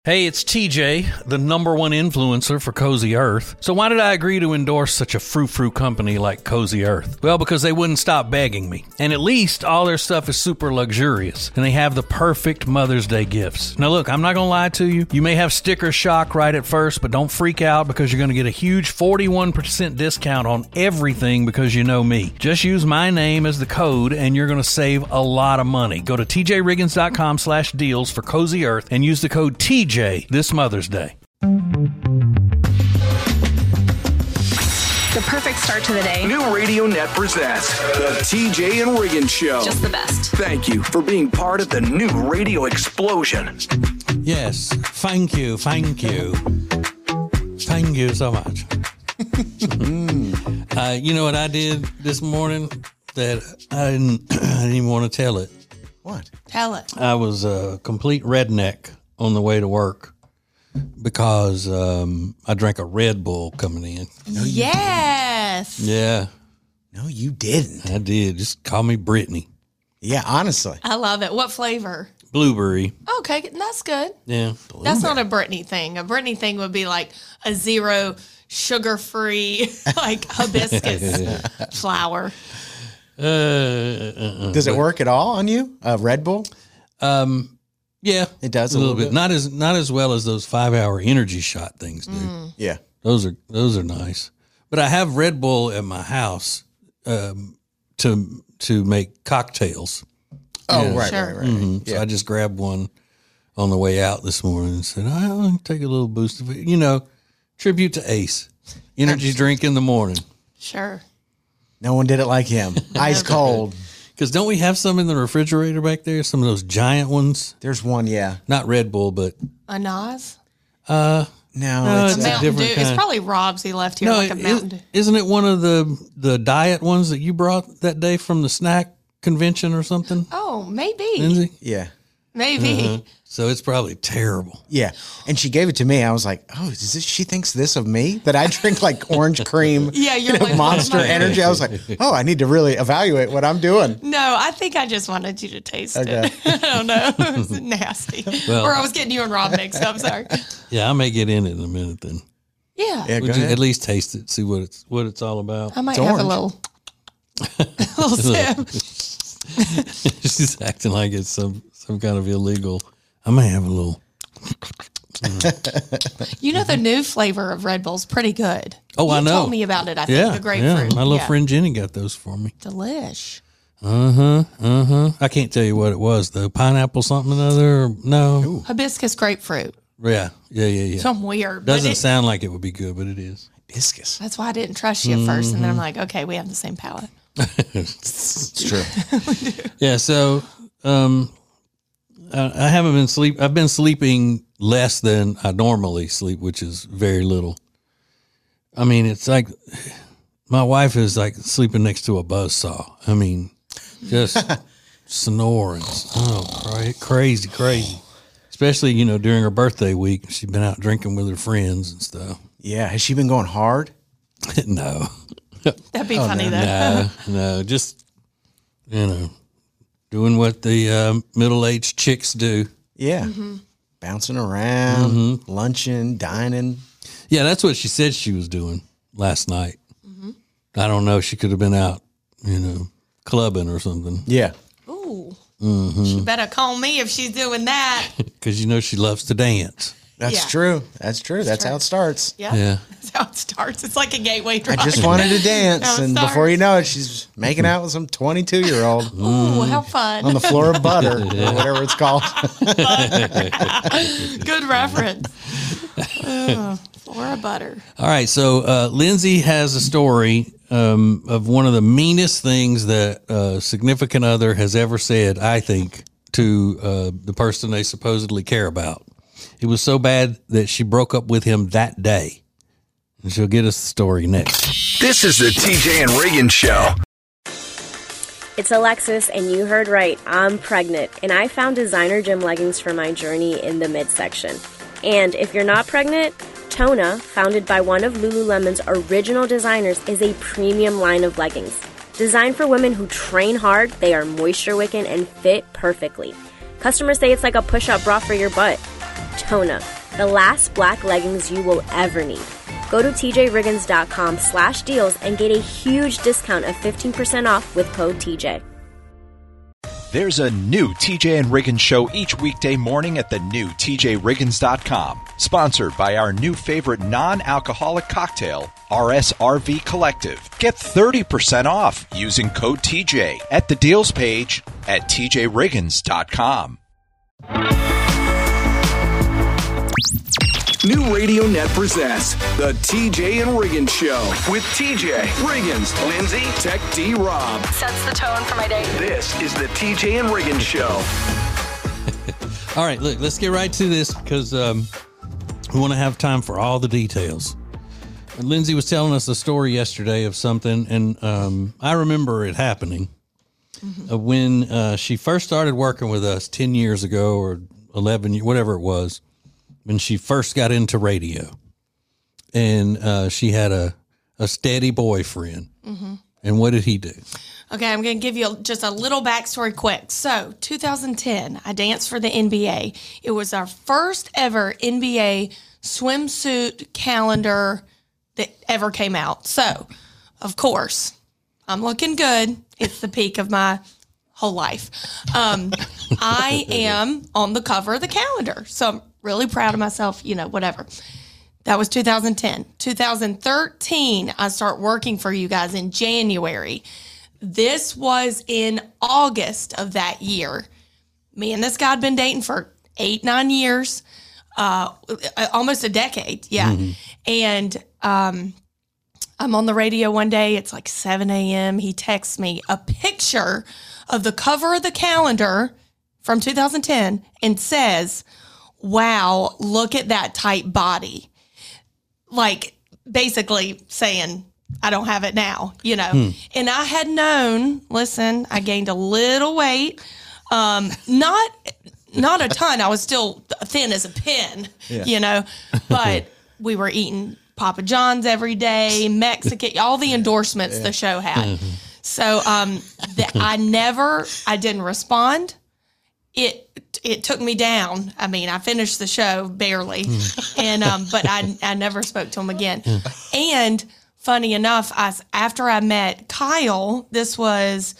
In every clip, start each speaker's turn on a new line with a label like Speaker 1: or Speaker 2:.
Speaker 1: Hey, it's TJ, the number one influencer for Cozy Earth. So why did I agree to endorse such a frou-frou company like Cozy Earth? Well, because they wouldn't stop begging me. And at least all their stuff is super luxurious. And they have the perfect Mother's Day gifts. Now look, I'm not going to lie to you. You may have sticker shock right at first, but don't freak out because you're going to get a huge 41% discount on everything because you know me. Just use my name as the code and you're going to save a lot of money. Go to tjriggins.com/deals for Cozy Earth and use the code TJ this Mother's Day.
Speaker 2: The perfect start to the day.
Speaker 3: New Radio Net presents the TJ and Riggins Show.
Speaker 2: Just the best.
Speaker 3: Thank you for being part of the new radio explosion.
Speaker 1: Yes, thank you. Thank you so much. You know what I did this morning that I didn't even want to tell it.
Speaker 4: What?
Speaker 2: Tell it.
Speaker 1: I was a complete redneck on the way to work because I drank a Red Bull coming in.
Speaker 2: Yes.
Speaker 1: Yeah,
Speaker 4: No, you didn't.
Speaker 1: I did. Just call me Brittany.
Speaker 4: Yeah, honestly.
Speaker 2: I love it. What flavor?
Speaker 1: Blueberry.
Speaker 2: Okay, that's good.
Speaker 1: Yeah.
Speaker 2: That's not a Brittany thing. A Brittany thing would be like a zero sugar-free, like hibiscus flower.
Speaker 4: Does it work at all on you? Red Bull?
Speaker 1: Yeah,
Speaker 4: It does
Speaker 1: a little bit. Not as well as those 5-hour energy shot things do.
Speaker 4: Yeah.
Speaker 1: Those are nice. But I have Red Bull at my house to make cocktails.
Speaker 4: Oh,
Speaker 1: Yeah.
Speaker 4: right,
Speaker 2: Sure.
Speaker 4: right.
Speaker 1: Mhm. So I just grabbed one on the way out this morning and said, I'll take a little boost of it. You know, tribute to Ace. Energy drink in the morning.
Speaker 2: Sure.
Speaker 4: No one did it like him. Ice cold.
Speaker 1: Because don't we have some in the refrigerator back there? Some of those giant ones?
Speaker 4: There's one, yeah.
Speaker 1: Not Red Bull, but...
Speaker 2: A Nas?
Speaker 4: No, it's
Speaker 1: it's a
Speaker 2: Mountain Dew.
Speaker 1: different
Speaker 2: It's
Speaker 1: kind.
Speaker 2: probably Rob's he left here, like a Mountain Dew.
Speaker 1: Isn't it one of the diet ones that you brought that day from the snack convention or something,
Speaker 2: Oh, maybe.
Speaker 1: Lindsay?
Speaker 4: yeah.
Speaker 2: Maybe.
Speaker 1: So it's probably terrible.
Speaker 4: Yeah. And she gave it to me. I was like, oh, she thinks this of me? That I drink like orange cream,
Speaker 2: Yeah, you're like,
Speaker 4: Monster
Speaker 2: what am I
Speaker 4: Energy. I was like, oh, I need to really evaluate what I'm doing.
Speaker 2: No, I think I just wanted you to taste
Speaker 4: Okay.
Speaker 2: it. I don't know. It was nasty.
Speaker 1: Well-
Speaker 2: Or I was getting you and Rob mixed up. Sorry.
Speaker 1: Yeah, I may get in it in a minute then.
Speaker 2: Yeah.
Speaker 4: Yeah, go
Speaker 1: Would you
Speaker 4: ahead.
Speaker 1: at least taste it, see what it's all about?
Speaker 2: I might
Speaker 4: It's
Speaker 2: have a
Speaker 4: orange.
Speaker 2: little sip.
Speaker 1: She's acting like it's some kind of illegal. I may have a little.
Speaker 2: You know, the new flavor of Red Bull's pretty good.
Speaker 1: Oh,
Speaker 2: you
Speaker 1: I know.
Speaker 2: told me about it, I think,
Speaker 1: Yeah,
Speaker 2: the grapefruit.
Speaker 1: my little friend Jenny got those for me.
Speaker 2: Delish.
Speaker 1: I can't tell you what it was though. Pineapple something or other. Or, no.
Speaker 2: Hibiscus grapefruit.
Speaker 1: Yeah.
Speaker 2: Something weird. But
Speaker 1: Doesn't sound like it would be good, but it is.
Speaker 4: Hibiscus.
Speaker 2: that's why I didn't trust you at first. And then I'm like, okay, we have the same palate.
Speaker 4: It's true.
Speaker 1: Yeah. So, I haven't been sleep. I've been sleeping less than I normally sleep, which is very little. I mean, it's like my wife is like sleeping next to a buzzsaw. I mean, just snoring. Oh, crazy. Especially, during her birthday week, she's been out drinking with her friends and stuff.
Speaker 4: Yeah. Has she been going hard?
Speaker 1: No,
Speaker 2: That'd be funny, though.
Speaker 1: no, just, doing what the middle-aged chicks do.
Speaker 4: Yeah. Bouncing around, lunching, dining.
Speaker 1: Yeah, that's what she said she was doing last night. I don't know. She could have been out, clubbing or something.
Speaker 4: Yeah.
Speaker 2: Ooh. She better call me if she's doing that.
Speaker 1: Because she loves to dance.
Speaker 4: That's
Speaker 2: Yeah.
Speaker 4: true. That's true. That's how it starts.
Speaker 2: Yep.
Speaker 1: Yeah.
Speaker 2: That's how it starts. It's like a gateway
Speaker 4: I
Speaker 2: drug.
Speaker 4: just wanted to dance,
Speaker 2: How it
Speaker 4: and
Speaker 2: starts.
Speaker 4: before you know it, she's making out with some 22-year-old
Speaker 2: Ooh, how fun.
Speaker 4: on the floor of butter or whatever it's called.
Speaker 2: Good reference. Flora butter.
Speaker 1: All right. So Lindsay has a story of one of the meanest things that a significant other has ever said, I think, to the person they supposedly care about. It was so bad that she broke up with him that day. And she'll get us the story next.
Speaker 3: This is the TJ and Riggins Show.
Speaker 5: It's Alexis, and you heard right. I'm pregnant, and I found designer gym leggings for my journey in the midsection. And if you're not pregnant, Tona, founded by one of Lululemon's original designers, is a premium line of leggings. Designed for women who train hard, they are moisture wicking and fit perfectly. Customers say it's like a push-up bra for your butt. Tona, the last black leggings you will ever need. Go to tjriggins.com/deals and get a huge discount of 15% off with code TJ.
Speaker 6: There's a new TJ and Riggins show each weekday morning at the new tjriggins.com. Sponsored by our new favorite non-alcoholic cocktail, RSRV Collective. Get 30% off using code TJ at the deals page at tjriggins.com.
Speaker 3: New Radio Net presents the TJ and Riggins Show with TJ, Riggins, Lindsay, Tech D, Rob.
Speaker 7: Sets the tone for my day.
Speaker 3: This is the TJ and Riggins Show.
Speaker 1: All right, look, let's get right to this because we want to have time for all the details. And Lindsay was telling us a story yesterday of something, and I remember it happening when she first started working with us 10 years ago or 11, whatever it was. When she first got into radio, and she had a steady boyfriend. Mm-hmm. And what did he do?
Speaker 2: Okay, I'm going to give you just a little backstory quick. So, 2010, I danced for the NBA. It was our first ever NBA swimsuit calendar that ever came out. So, of course, I'm looking good. It's the peak of my whole life. I am on the cover of the calendar. So, I'm really proud of myself, whatever. That was 2010. 2013, I start working for you guys in January. This was in August of that year. Me and this guy had been dating for 8-9 years, almost a decade. Yeah. Mm-hmm. And I'm on the radio one day. It's like 7 a.m. He texts me a picture of the cover of the calendar from 2010 and says, "Wow, look at that tight body." Like basically saying, I don't have it now, And I had known, listen, I gained a little weight. Not a ton. I was still thin as a pin, but we were eating Papa John's every day, Mexican, all the endorsements the show had. Mm-hmm. So I didn't respond. It took me down. I mean, I finished the show barely, and but I never spoke to him again. And funny enough, after I met Kyle, this was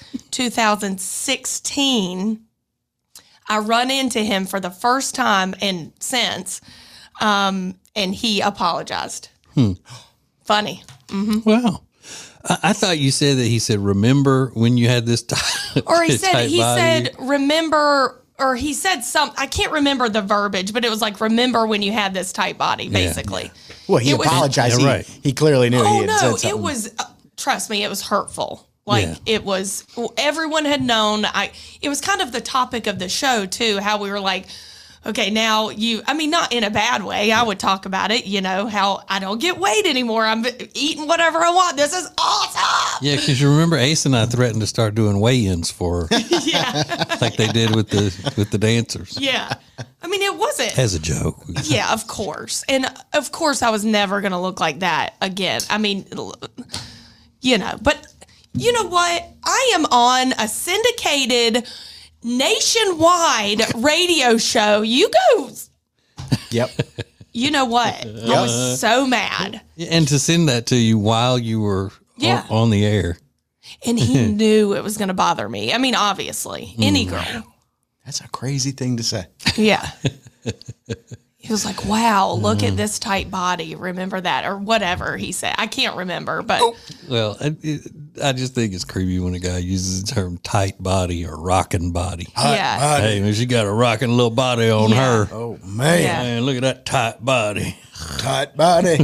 Speaker 2: 2016. I run into him for the first time and since, and he apologized. Funny. Mm-hmm.
Speaker 1: Wow. I thought you said that he said, "Remember when you had this
Speaker 2: or he said, "Remember." Or he said something, I can't remember the verbiage, but it was like, "Remember when you had this tight body," basically. Yeah.
Speaker 4: Well, he apologized.
Speaker 1: Right.
Speaker 4: He clearly knew he had said something.
Speaker 2: It was, trust me, it was hurtful. It was, everyone had known. It was kind of the topic of the show, too, how we were like, okay, now not in a bad way. I would talk about it, how I don't get weight anymore. I'm eating whatever I want. This is awesome.
Speaker 1: Yeah, because you remember Ace and I threatened to start doing weigh-ins for her.
Speaker 2: Yeah.
Speaker 1: Like they did with the dancers.
Speaker 2: Yeah. I mean, it wasn't.
Speaker 1: As a joke.
Speaker 2: Yeah, of course. And of course I was never going to look like that again. I mean, but you know what? I am on a syndicated nationwide radio show. You go.
Speaker 4: Yep.
Speaker 2: You know what? I was so mad.
Speaker 1: And to send that to you while you were on the air.
Speaker 2: And he knew it was going to bother me. I mean, obviously, any girl.
Speaker 4: That's a crazy thing to say.
Speaker 2: Yeah. He was like, "Wow, look at this tight body. Remember that," or whatever he said. I can't remember, but.
Speaker 1: Well, I just think it's creepy when a guy uses the term tight body or rocking body.
Speaker 2: Yeah.
Speaker 4: Body.
Speaker 1: Hey, man, she got a rocking little body on her.
Speaker 4: Oh, man.
Speaker 2: Yeah.
Speaker 1: Man, look at that tight body.
Speaker 4: Tight body.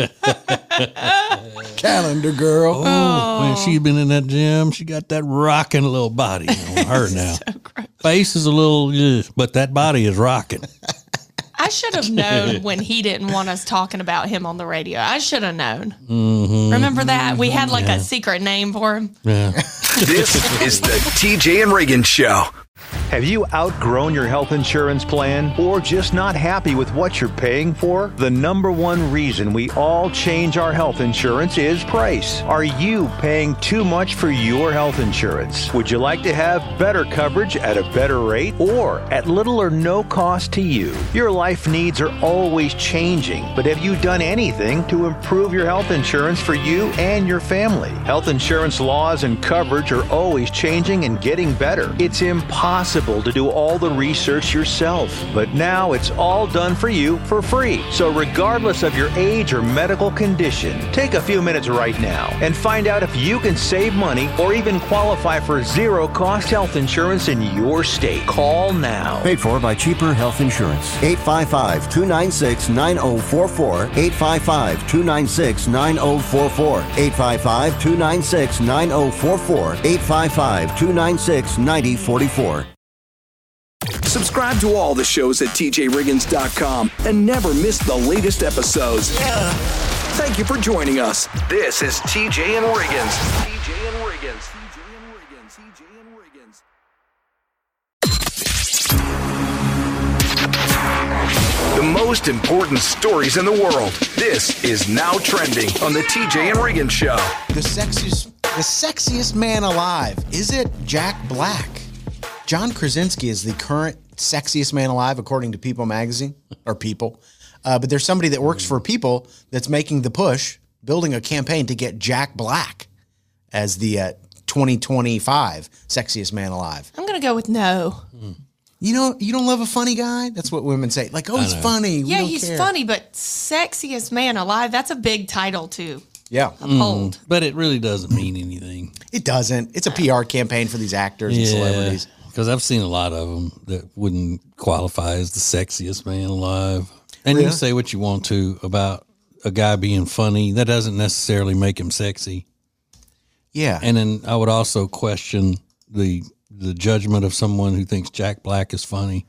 Speaker 4: Calendar girl.
Speaker 1: Oh, man, she's been in that gym. She got that rocking little body on her now.
Speaker 2: So gross.
Speaker 1: Face is a little, but that body is rocking.
Speaker 2: I should have known when he didn't want us talking about him on the radio. I should have known.
Speaker 1: Mm-hmm.
Speaker 2: Remember that? We had like a secret name for him.
Speaker 1: Yeah.
Speaker 3: This is the TJ and Riggins Show.
Speaker 7: Have you outgrown your health insurance plan or just not happy with what you're paying for? The number one reason we all change our health insurance is price. Are you paying too much for your health insurance? Would you like to have better coverage at a better rate or at little or no cost to you? Your life needs are always changing, but have you done anything to improve your health insurance for you and your family? Health insurance laws and coverage are always changing and getting better. It's impossible to do all the research yourself, but now it's all done for you for free. So regardless of your age or medical condition, take a few minutes right now and find out if you can save money or even qualify for zero-cost health insurance in your state. Call now.
Speaker 8: Paid for by Cheaper Health Insurance. 855-296-9044. 855-296-9044. 855-296-9044. 855-296-9044.
Speaker 3: Subscribe to all the shows at tjriggins.com and never miss the latest episodes. Thank you for joining us. This is TJ and Riggins. TJ and Riggins. TJ and Riggins. TJ and Riggins. The most important stories in the world. This is Now Trending on the TJ and Riggins Show.
Speaker 4: The sexiest man alive. Is it Jack Black? John Krasinski is the current sexiest man alive, according to People magazine, or People. But there's somebody that works for People that's making the push, building a campaign to get Jack Black as the 2025 sexiest man alive.
Speaker 2: I'm going to go with no.
Speaker 4: You know, you don't love a funny guy? That's what women say. Like, oh, he's funny.
Speaker 2: Yeah, he's funny, but sexiest man alive, that's a big title to uphold.
Speaker 1: But it really doesn't mean anything.
Speaker 4: It doesn't. It's a PR campaign for these actors and celebrities.
Speaker 1: Because I've seen a lot of them that wouldn't qualify as the sexiest man alive. And you say what you want to about a guy being funny. That doesn't necessarily make him sexy.
Speaker 4: Yeah.
Speaker 1: And then I would also question the judgment of someone who thinks Jack Black is funny.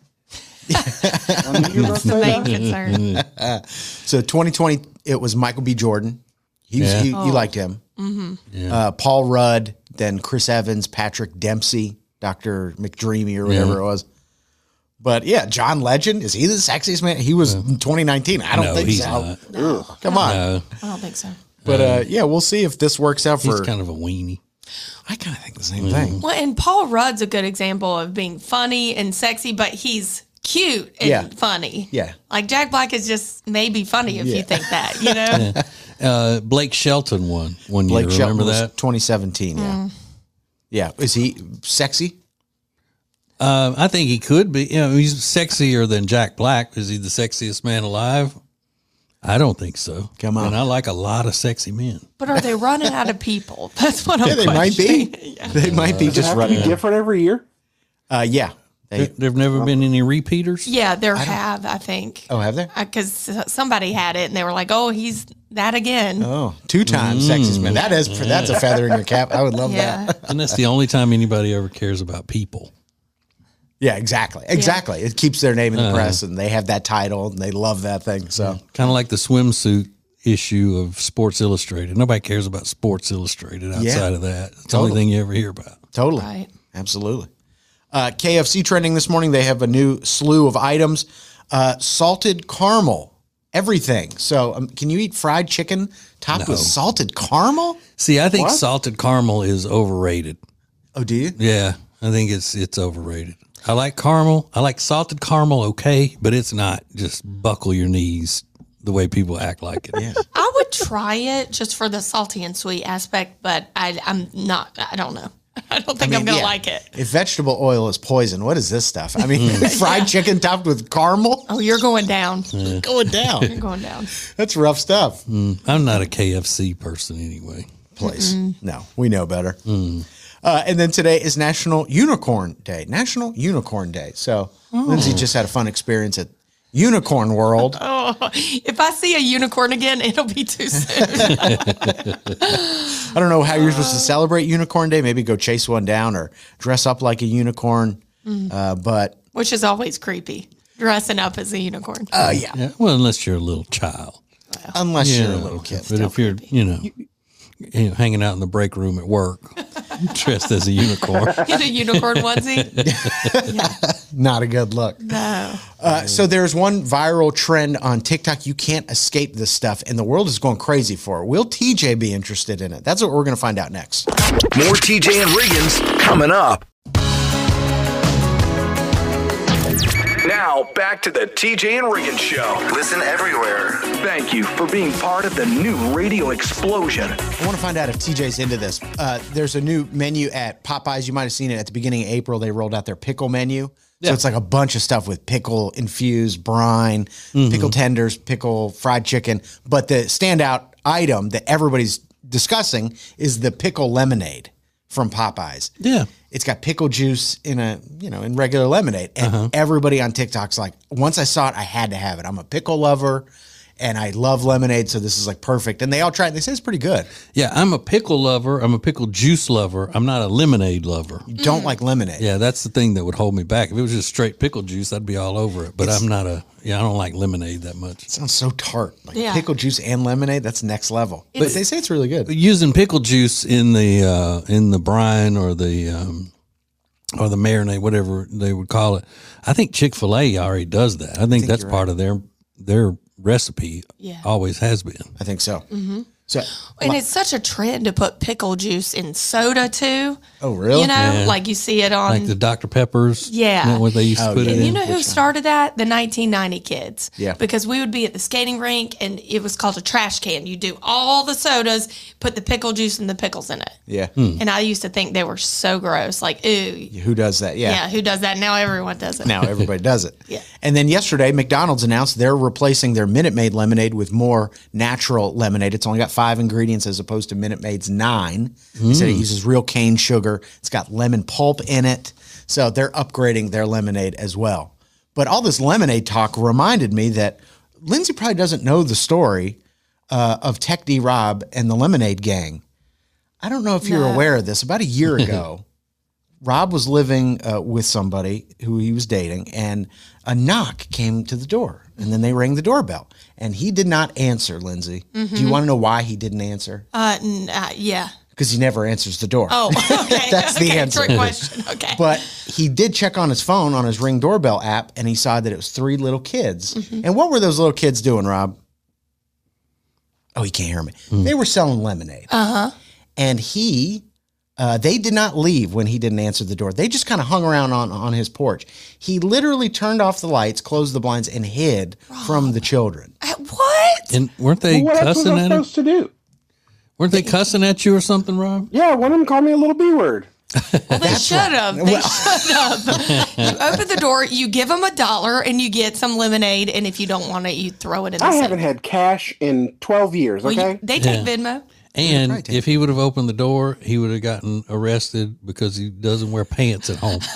Speaker 2: That's the main concern.
Speaker 4: So 2020, it was Michael B. Jordan. You liked him.
Speaker 2: Mm-hmm.
Speaker 4: Paul Rudd, then Chris Evans, Patrick Dempsey, Dr. McDreamy or whatever it was. But yeah, John Legend, is he the sexiest man? He was in 2019. I don't think so.
Speaker 2: No.
Speaker 4: Come on.
Speaker 1: No.
Speaker 2: I don't think so.
Speaker 4: But we'll see if this works out for.
Speaker 1: He's kind of a weenie.
Speaker 4: I kind of think the same thing.
Speaker 2: Well, and Paul Rudd's a good example of being funny and sexy, but he's cute and funny.
Speaker 4: Yeah.
Speaker 2: Like Jack Black is just maybe funny if you think that, you know?
Speaker 1: Blake Shelton won one year.
Speaker 4: Blake Shelton
Speaker 1: Remember
Speaker 4: was
Speaker 1: that?
Speaker 4: 2017. Yeah. Yeah. Is he sexy?
Speaker 1: I think he could be. You know, he's sexier than Jack Black. Is he the sexiest man alive? I don't think so.
Speaker 4: Come on.
Speaker 1: And I like a lot of sexy men.
Speaker 2: But are they running out of people? That's what I'm
Speaker 4: They might be. They might be just running.
Speaker 9: Different every year.
Speaker 4: Yeah.
Speaker 1: There've never been any repeaters.
Speaker 2: Yeah, there have, I think.
Speaker 4: Oh, have there?
Speaker 2: Because somebody had it and they were like, oh, he's that again.
Speaker 4: Oh, 2 times sexiest man. That's a feather in your cap. I would love that.
Speaker 1: And that's the only time anybody ever cares about people.
Speaker 4: Yeah, exactly. Exactly. It keeps their name in the press and they have that title and they love that thing. So
Speaker 1: kind of like the swimsuit issue of Sports Illustrated. Nobody cares about Sports Illustrated outside of that. It's the only thing you ever hear about.
Speaker 4: Totally.
Speaker 2: Right.
Speaker 4: Absolutely. KFC trending this morning. They have a new slew of items. Salted caramel, everything. So can you eat fried chicken topped with salted caramel?
Speaker 1: See, I think salted caramel is overrated.
Speaker 4: Oh, do you?
Speaker 1: Yeah, I think it's overrated. I like caramel. I like salted caramel, okay, but it's not just buckle your knees the way people act like it.
Speaker 4: Yeah.
Speaker 2: I would try it just for the salty and sweet aspect, but I'm not. I don't know. I don't think I'm going to like it.
Speaker 4: If vegetable oil is poison, what is this stuff? I mean, fried chicken topped with caramel?
Speaker 2: Oh, you're going down.
Speaker 4: Going down.
Speaker 2: You're going down.
Speaker 4: That's rough stuff.
Speaker 1: I'm not a KFC person anyway.
Speaker 4: Place. No, we know better. And then today is National Unicorn Day. National Unicorn Day. So Lindsay just had a fun experience at Unicorn World.
Speaker 2: Oh, if I see a unicorn again, it'll be too soon.
Speaker 4: I don't know how you're supposed to celebrate Unicorn Day. Maybe go chase one down or dress up like a unicorn. But
Speaker 2: which is always creepy, dressing up as a unicorn.
Speaker 4: Yeah.
Speaker 1: Well, unless you're a little child.
Speaker 4: Unless you're a little kid.
Speaker 1: But if you're, hanging out in the break room at work. Dressed as a unicorn.
Speaker 2: In a unicorn onesie. Yeah.
Speaker 4: Not a good look.
Speaker 2: No.
Speaker 4: So there's one viral trend on TikTok. You can't escape this stuff, and the world is going crazy for it. Will TJ be interested in it? That's what we're going to find out next.
Speaker 3: More TJ and Riggins coming up. Now, back to the TJ and Riggins Show. Listen everywhere. Thank you for being part of the new radio explosion.
Speaker 4: I want to find out if TJ's into this. There's a new menu at Popeyes. You might have seen it at the beginning of April. They rolled out their pickle menu. So it's like a bunch of stuff with pickle infused brine, pickle tenders, pickle fried chicken. But the standout item that everybody's discussing is the pickle lemonade from Popeyes.
Speaker 1: Yeah.
Speaker 4: It's got pickle juice in regular lemonade. And everybody on TikTok's like, once I saw it, I had to have it. I'm a pickle lover and I love lemonade. So this is like perfect. And they all try it and they say it's pretty good.
Speaker 1: Yeah, I'm a pickle lover. I'm a pickle juice lover. I'm not a lemonade lover.
Speaker 4: You don't like lemonade.
Speaker 1: Yeah, that's the thing that would hold me back. If it was just straight pickle juice, I'd be all over it. But I don't like lemonade that much.
Speaker 4: It sounds so tart. Like
Speaker 2: Yeah.
Speaker 4: pickle juice and lemonade, that's next level. But they say it's really good.
Speaker 1: Using pickle juice in the brine or the marinade, whatever they would call it. I think Chick-fil-A already does that. I think that's part of their recipe.
Speaker 2: Yeah.
Speaker 1: Always has been.
Speaker 4: I think so. So,
Speaker 2: And it's such a trend to put pickle juice in soda too.
Speaker 4: Oh, really?
Speaker 2: You know,
Speaker 1: Yeah.
Speaker 2: like you see it on.
Speaker 1: Like the Dr. Peppers.
Speaker 2: Yeah.
Speaker 1: Isn't that what they used to put it
Speaker 2: And
Speaker 1: in?
Speaker 2: you know who started that? The 1990 kids.
Speaker 4: Yeah.
Speaker 2: Because we would be at the skating rink and it was called a trash can. You do all the sodas, put the pickle juice and the pickles in it.
Speaker 4: yeah.
Speaker 2: And I used to think they were so gross. Like, ooh.
Speaker 4: Who does that?
Speaker 2: Yeah, who does that? Now everyone does it.
Speaker 4: Now everybody does it.
Speaker 2: Yeah.
Speaker 4: And then yesterday, McDonald's announced they're replacing their Minute Maid lemonade with more natural lemonade. It's only got 5 ingredients as opposed to Minute Maid's 9. They said it uses real cane sugar. It's got lemon pulp in it. So they're upgrading their lemonade as well. But all this lemonade talk reminded me that Lindsay probably doesn't know the story of Tech D Rob and the Lemonade Gang. I don't know if you're aware of this. About a year ago, Rob was living with somebody who he was dating, and a knock came to the door, and then they rang the doorbell, and he did not answer, Lindsay. Do you want to know why he didn't answer?
Speaker 2: Yeah.
Speaker 4: Because he never answers the door.
Speaker 2: Oh, okay.
Speaker 4: That's the answer.
Speaker 2: Trick question. Okay.
Speaker 4: But he did check on his phone on his Ring doorbell app, and he saw that it was 3 little kids. And what were those little kids doing, Rob? Oh, he can't hear me. They were selling lemonade. And they did not leave when he didn't answer the door. They just kind of hung around on his porch. He literally turned off the lights, closed the blinds, and hid from the children.
Speaker 2: What?
Speaker 1: And weren't they
Speaker 9: What else was
Speaker 1: cussing
Speaker 9: I
Speaker 1: at him?
Speaker 9: supposed to do?
Speaker 1: Weren't they cussing at you or something, Rob?
Speaker 9: Yeah, one of them called me a little B word.
Speaker 2: Well, they should have. They should have. You open the door, you give them $1, and you get some lemonade. And if you don't want it, you throw it in the
Speaker 9: I
Speaker 2: sink.
Speaker 9: haven't had cash in 12 years,
Speaker 2: Well,
Speaker 9: okay?
Speaker 2: they take Venmo.
Speaker 1: And if he would have opened the door, he would have gotten arrested because he doesn't wear pants at home.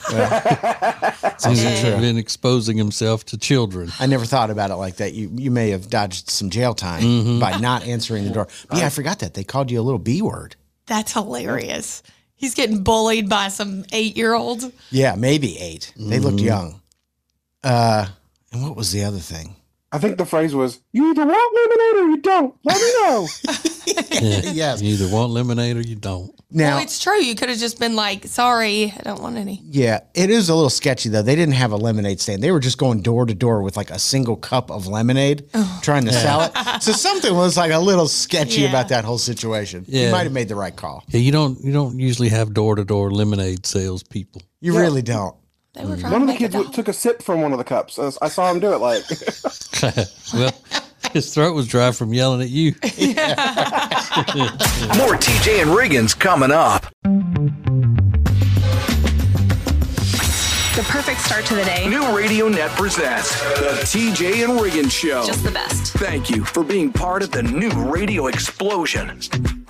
Speaker 1: He's been exposing himself to children.
Speaker 4: I never thought about it like that. You may have dodged some jail time by not answering the door. But yeah, I forgot that. They called you a little B word.
Speaker 2: That's hilarious. He's getting bullied by some 8-year-olds.
Speaker 4: Yeah, maybe 8. They looked young. And what was the other thing?
Speaker 9: I think the phrase was, you either want lemonade or you don't. Let me know.
Speaker 4: Yes.
Speaker 1: You either want lemonade or you don't.
Speaker 4: Now,
Speaker 2: Well, it's true. You could have just been like, sorry, I don't want any.
Speaker 4: yeah, it is a little sketchy, though. They didn't have a lemonade stand. They were just going door to door with like a single cup of lemonade, trying to sell it. So something was like a little sketchy
Speaker 2: Yeah.
Speaker 4: about that whole situation. You
Speaker 1: Yeah.
Speaker 4: might have made the right call.
Speaker 1: Yeah, you don't usually have door to door lemonade salespeople.
Speaker 4: You really don't.
Speaker 2: They were trying
Speaker 9: One
Speaker 2: to
Speaker 9: of the
Speaker 2: make
Speaker 9: kids
Speaker 2: $1.
Speaker 9: took a sip from one of the cups. I saw him do it like,
Speaker 1: Well, his throat was dry from yelling at you.
Speaker 3: More TJ and Riggins coming up.
Speaker 10: The perfect start to the day.
Speaker 3: New Radio Net presents the TJ and Riggins Show.
Speaker 10: Just the best.
Speaker 3: Thank you for being part of the new radio explosion.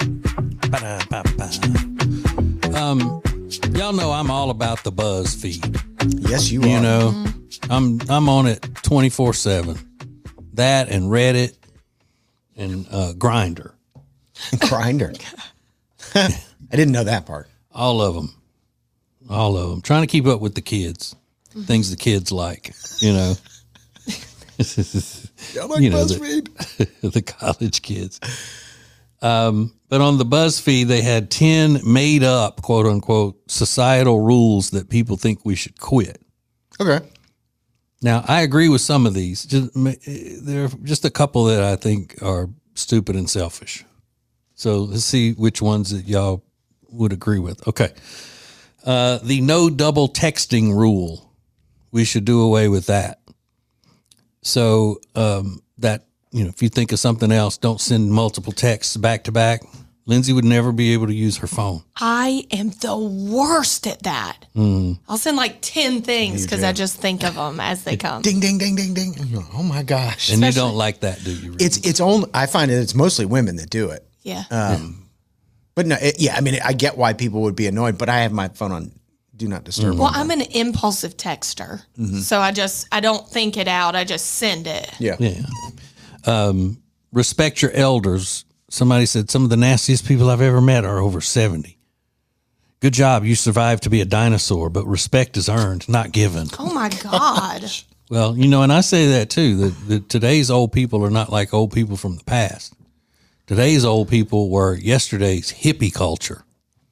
Speaker 1: Y'all know I'm all about the buzz feed.
Speaker 4: Yes, you are.
Speaker 1: You know, I'm on it 24/7. That and Reddit and Grindr,
Speaker 4: Grinder. I didn't know that part.
Speaker 1: all of them, trying to keep up with the kids, things the kids like. You know,
Speaker 4: I like
Speaker 1: You know,
Speaker 4: BuzzFeed.
Speaker 1: the college kids. But on the BuzzFeed, they had 10 made up, quote unquote, societal rules that people think we should quit.
Speaker 4: Okay.
Speaker 1: Now, I agree with some of these. There are just a couple that I think are stupid and selfish. So let's see which ones that y'all would agree with. Okay. The no double texting rule. We should do away with that. So that, if you think of something else, don't send multiple texts back to back. Lindsay would never be able to use her phone.
Speaker 2: I am the worst at that. I'll send like 10 things because I just think of them as they come.
Speaker 4: Ding, ding, ding, ding, ding. Oh my gosh.
Speaker 1: And you don't like that, do you? Really?
Speaker 4: It's only, I find it's mostly women that do it.
Speaker 2: Yeah.
Speaker 4: But no, I mean, I get why people would be annoyed, but I have my phone on do not disturb.
Speaker 2: Well, I'm an impulsive texter. So I don't think it out. I just send it.
Speaker 1: Yeah. Respect your elders. Somebody said some of the nastiest people I've ever met are over 70. Good job. You survived to be a dinosaur, but respect is earned, not given.
Speaker 2: Oh my God.
Speaker 1: Well, and I say that too, that today's old people are not like old people from the past. Today's old people were yesterday's hippie culture.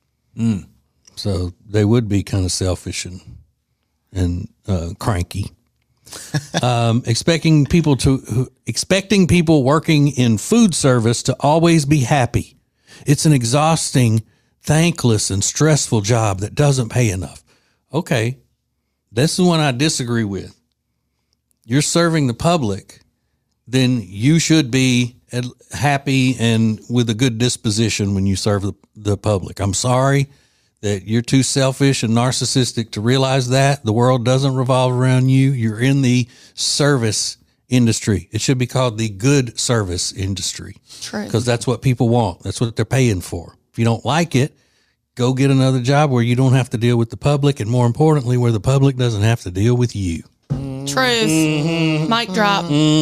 Speaker 1: So they would be kind of selfish and cranky. Expecting people working in food service to always be happy. It's an exhausting, thankless, and stressful job that doesn't pay enough. Okay, this is one I disagree with. You're serving the public, then you should be happy and with a good disposition when you serve the public. I'm sorry that you're too selfish and narcissistic to realize that. The world doesn't revolve around you. You're in the service industry. It should be called the good service industry.
Speaker 2: True.
Speaker 1: Because that's what people want. That's what they're paying for. If you don't like it, go get another job where you don't have to deal with the public, and more importantly, where the public doesn't have to deal with you.
Speaker 2: Truth. Mic drop.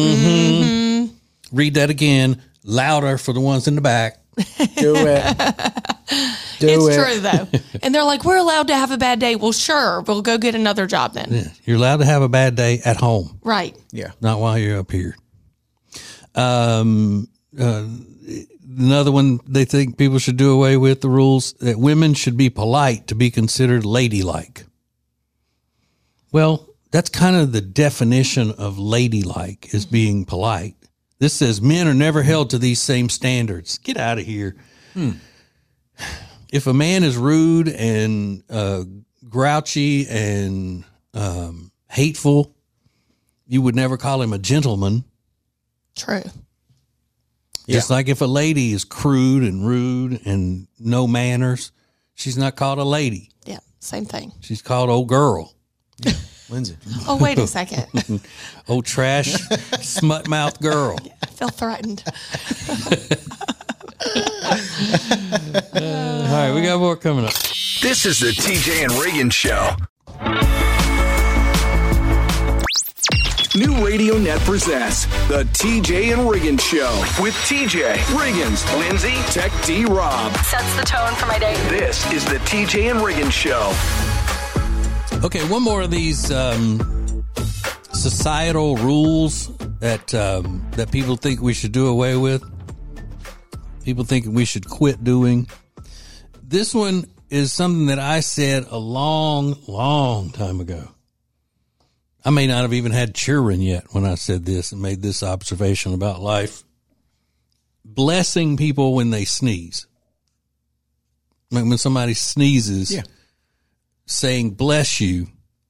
Speaker 1: Read that again, louder for the ones in the back.
Speaker 4: Do it.
Speaker 2: It's true, though. And they're like, we're allowed to have a bad day. Well, sure. We'll go get another job then.
Speaker 1: Yeah, you're allowed to have a bad day at home.
Speaker 2: Right.
Speaker 4: Yeah.
Speaker 1: Not while you're up here. Another one they think people should do away with, the rules that women should be polite to be considered ladylike. Well, that's kind of the definition of ladylike, is being polite. This says men are never held to these same standards. Get out of here. If a man is rude and grouchy and hateful, you would never call him a gentleman.
Speaker 2: True.
Speaker 1: Just like if a lady is crude and rude and no manners, she's not called a lady.
Speaker 2: Yeah, same thing.
Speaker 1: She's called old girl.
Speaker 4: Lindsay.
Speaker 2: Oh, wait a second.
Speaker 1: Old trash, smut mouth girl.
Speaker 2: I feel threatened.
Speaker 1: All right, we got more coming up.
Speaker 3: This is the TJ and Reagan Show. New Radio Net presents the TJ and Reagan Show with TJ, Riggins, Lindsay, Tech D Rob.
Speaker 10: Sets the tone for my day.
Speaker 3: This is the TJ and Reagan Show.
Speaker 1: Okay, one more of these societal rules that people think we should do away with. People think we should quit doing. This one is something that I said a long, long time ago. I may not have even had children yet when I said this and made this observation about life. Blessing people when they sneeze. Like when somebody sneezes, saying bless you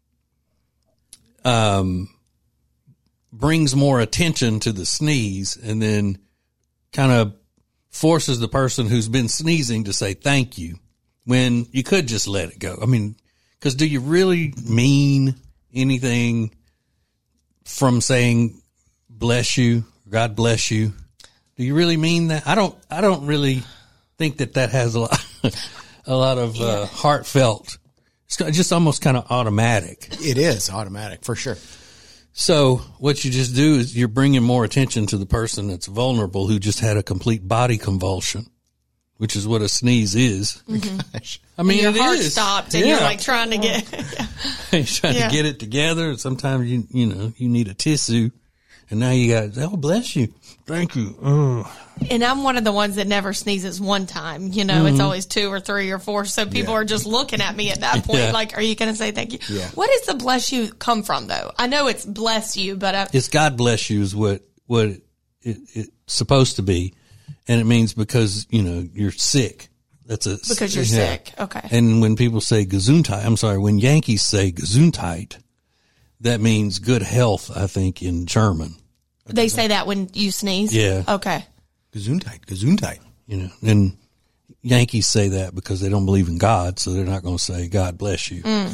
Speaker 1: brings more attention to the sneeze, and then kind of forces the person who's been sneezing to say thank you when you could just let it go. I mean, because do you really mean anything from saying bless you, God bless you? Do you really mean that? I don't really think that has a lot of heartfelt. It's just almost kind of automatic.
Speaker 4: It is automatic for sure.
Speaker 1: So what you just do is you're bringing more attention to the person that's vulnerable, who just had a complete body convulsion, which is what a sneeze is.
Speaker 2: Gosh.
Speaker 1: I mean,
Speaker 2: and your heart stopped, and you're like trying to get
Speaker 1: to get it together. Sometimes you need a tissue, And now you got, oh, bless you. Thank you. Oh.
Speaker 2: And I'm one of the ones that never sneezes one time. You know, it's always 2 or 3 or 4. So people are just looking at me at that point. Like, are you going to say thank you?
Speaker 4: Yeah.
Speaker 2: What does the bless you come from, though? I know it's bless you, but
Speaker 1: it's God bless you is what it's supposed to be. And it means because, you know, you're sick.
Speaker 2: Because you're sick. Okay.
Speaker 1: And when people say Gesundheit, when Yankees say Gesundheit, that means good health, I think, in German.
Speaker 2: They say that when you sneeze?
Speaker 1: Yeah.
Speaker 2: Okay.
Speaker 4: Gesundheit.
Speaker 1: You know, and Yankees say that because they don't believe in God, so they're not going to say God bless you.
Speaker 2: I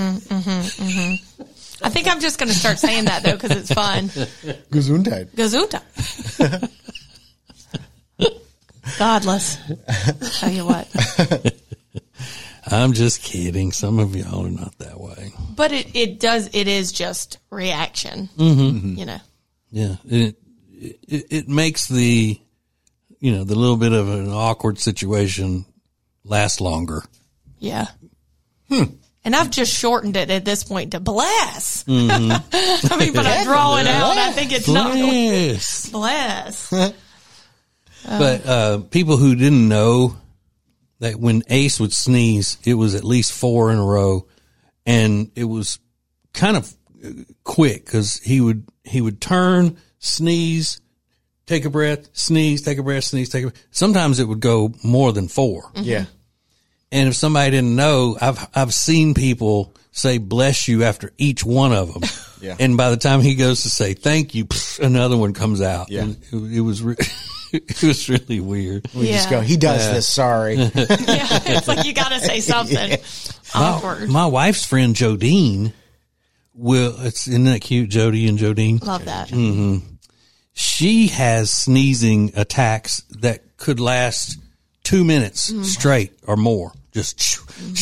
Speaker 2: think I'm just going to start saying that, though, because it's fun.
Speaker 4: Gesundheit.
Speaker 2: Gesundheit. Godless. Tell you what.
Speaker 1: I'm just kidding. Some of y'all are not that way.
Speaker 2: But it is just reaction. You know.
Speaker 1: Yeah. It makes the little bit of an awkward situation last longer.
Speaker 2: Yeah. And I've just shortened it at this point to bless. I mean, but I draw it out. I think it's
Speaker 1: bless.
Speaker 2: not bless.
Speaker 1: But people who didn't know that when Ace would sneeze, it was at least 4 in a row, and it was kind of quick because he would turn, sneeze, take a breath, sneeze, take a breath, sneeze, take a breath. Sometimes it would go more than 4.
Speaker 4: Yeah.
Speaker 1: And if somebody didn't know, I've seen people say bless you after each one of them.
Speaker 4: Yeah.
Speaker 1: And by the time he goes to say thank you, another one comes out.
Speaker 4: Yeah.
Speaker 1: And it was it was really weird.
Speaker 4: We just go, he does this, sorry.
Speaker 2: Yeah, it's like you got to say something. Awkward.
Speaker 1: My wife's friend Jodine isn't that cute, Jody and Jodine?
Speaker 2: Love that.
Speaker 1: She has sneezing attacks that could last 2 minutes straight or more. Just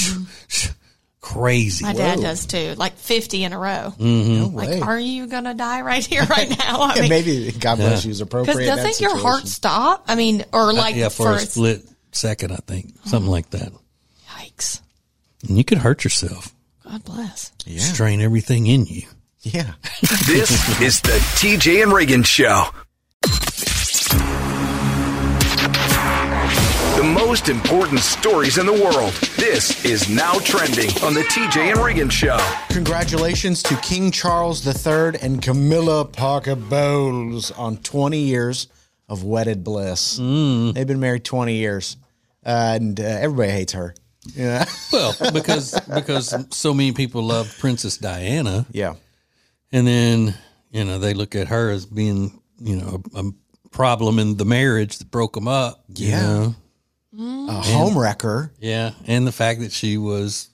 Speaker 1: crazy.
Speaker 2: My dad does too, like 50 in a row.
Speaker 4: No
Speaker 2: Like,
Speaker 4: way.
Speaker 2: are you going to die right here, right now? I mean,
Speaker 4: maybe God bless you is appropriate.
Speaker 2: because doesn't your heart stop? I mean, or like
Speaker 1: for a split second, I think. Something like that.
Speaker 2: Yikes.
Speaker 1: And you could hurt yourself.
Speaker 2: God bless.
Speaker 4: Yeah.
Speaker 1: Strain everything in you.
Speaker 4: Yeah.
Speaker 3: This is the TJ and Reagan Show. The most important stories in the world. This is Now Trending on the TJ and Reagan Show.
Speaker 4: Congratulations to King Charles III and Camilla Parker Bowles on 20 years of wedded bliss. They've been married 20 years, and everybody hates her. Yeah.
Speaker 1: Well, because so many people love Princess Diana.
Speaker 4: Yeah.
Speaker 1: And then, they look at her as being, a problem in the marriage that broke them up.
Speaker 4: Yeah. A home wrecker.
Speaker 1: Yeah. And the fact that she was,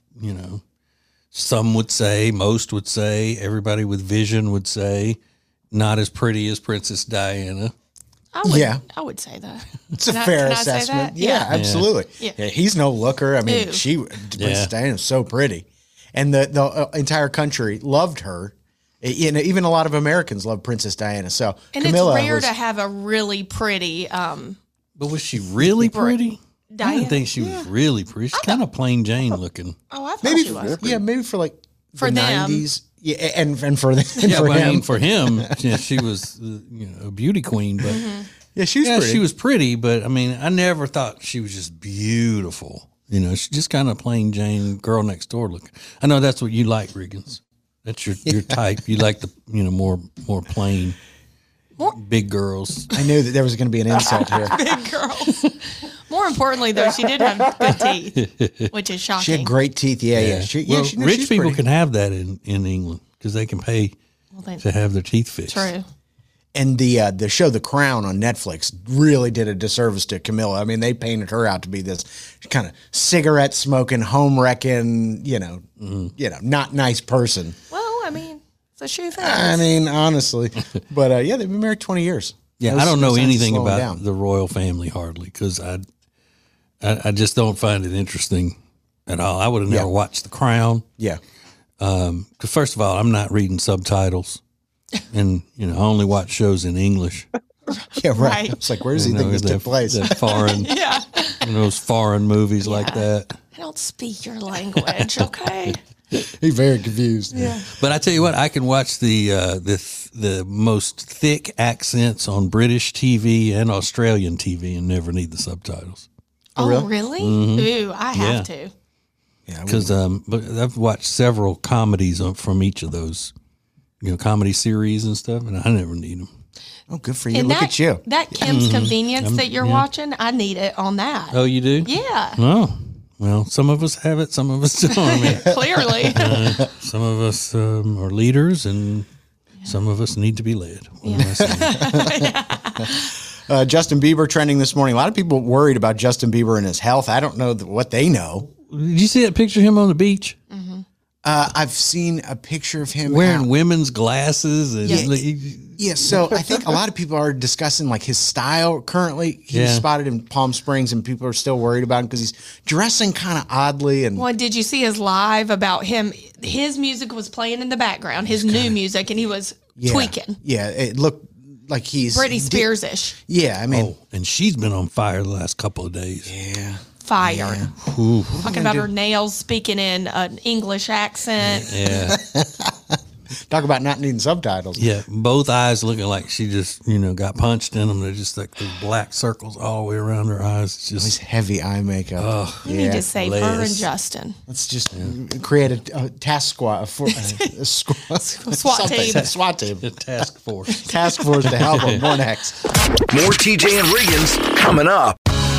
Speaker 1: some would say, most would say, everybody with vision would say, not as pretty as Princess Diana.
Speaker 2: I would say that.
Speaker 4: It's a fair assessment. Yeah, absolutely. Yeah, he's no looker. I mean, Princess Diana is so pretty. And the entire country loved her. Even a lot of Americans love Princess Diana. So
Speaker 2: and
Speaker 4: Camilla
Speaker 2: it's rare to have a really pretty.
Speaker 1: But was she really pretty?
Speaker 2: Diana?
Speaker 1: I didn't think she was really pretty. She's kind of plain Jane looking.
Speaker 2: Oh, I thought she was.
Speaker 4: Yeah, maybe for like
Speaker 2: for
Speaker 4: the
Speaker 2: them.
Speaker 4: 90s. Yeah, and for them.
Speaker 1: Yeah,
Speaker 4: for him.
Speaker 1: I mean, for him, she was a beauty queen. But
Speaker 4: yeah, she was pretty.
Speaker 1: She was pretty. But I mean, I never thought she was just beautiful. She's just kind of plain Jane, girl next door looking. I know that's what you like, Riggins. That's your type. You like the more plain, big girls.
Speaker 4: I knew that there was going to be an insult here.
Speaker 2: Big girls. More importantly, though, she did have good teeth, which is shocking.
Speaker 4: She had great teeth. Yeah.
Speaker 1: Rich people can have that in England because they can pay to have their teeth fixed.
Speaker 2: True.
Speaker 4: And the show The Crown on Netflix really did a disservice to Camilla. I mean, they painted her out to be this kind of cigarette smoking, home wrecking, not nice person.
Speaker 2: Well, I mean, it's a shoe thing.
Speaker 4: I mean, honestly, but they've been married 20 years.
Speaker 1: Yeah, I don't know anything about the royal family hardly because I just don't find it interesting at all. I would have never watched The Crown.
Speaker 4: Yeah.
Speaker 1: Because first of all, I'm not reading subtitles. And, I only watch shows in English.
Speaker 4: Yeah, right. It's like, where does he think this took place?
Speaker 1: That foreign, those foreign movies like that.
Speaker 2: I don't speak your language, okay?
Speaker 4: He's very confused.
Speaker 2: Yeah.
Speaker 1: But I tell you what, I can watch the the most thick accents on British TV and Australian TV and never need the subtitles.
Speaker 2: Oh, really? Ooh, I have to.
Speaker 4: Yeah,
Speaker 1: Because but I've watched several comedies from each of those, comedy series and stuff, and I never need them.
Speaker 4: oh, good for you.
Speaker 2: And
Speaker 4: Look at you.
Speaker 2: That Kim's Convenience that you're watching, I need it on that.
Speaker 1: Oh, you do?
Speaker 2: Yeah,
Speaker 1: Oh, well, some of us have it, some of us don't. I mean,
Speaker 2: clearly.
Speaker 1: some of us are leaders, and some of us need to be led. What am I saying?
Speaker 4: Justin Bieber trending this morning. A lot of people worried about Justin Bieber and his health. I don't know what they know.
Speaker 1: Did you see that picture of him on the beach?
Speaker 4: I've seen a picture of him
Speaker 1: Wearing
Speaker 4: out.
Speaker 1: women's glasses. And
Speaker 4: Yeah, so I think a lot of people are discussing like his style currently. He's spotted in Palm Springs, and people are still worried about him because he's dressing kind of oddly. And
Speaker 2: Well, did you see his live about him? His music was playing in the background, his new music, and he was tweaking.
Speaker 4: Yeah, it looked like he's
Speaker 2: Britney Spears-ish.
Speaker 4: Yeah, I mean,
Speaker 1: and she's been on fire the last couple of days.
Speaker 4: yeah.
Speaker 2: Fire. Talking about her nails, speaking in an English accent.
Speaker 1: Yeah.
Speaker 4: Talk about not needing subtitles.
Speaker 1: Yeah, both eyes looking like she just, got punched in them. They're just like those black circles all the way around her eyes. It's
Speaker 4: These
Speaker 1: just,
Speaker 4: heavy eye makeup.
Speaker 2: You need to save her and
Speaker 1: Les.
Speaker 2: Justin.
Speaker 4: Let's just create a task squad, a
Speaker 2: SWAT
Speaker 4: something.
Speaker 2: team.
Speaker 4: SWAT team.
Speaker 1: a task force.
Speaker 4: Task force to help him. More next.
Speaker 3: More TJ and Riggins coming up.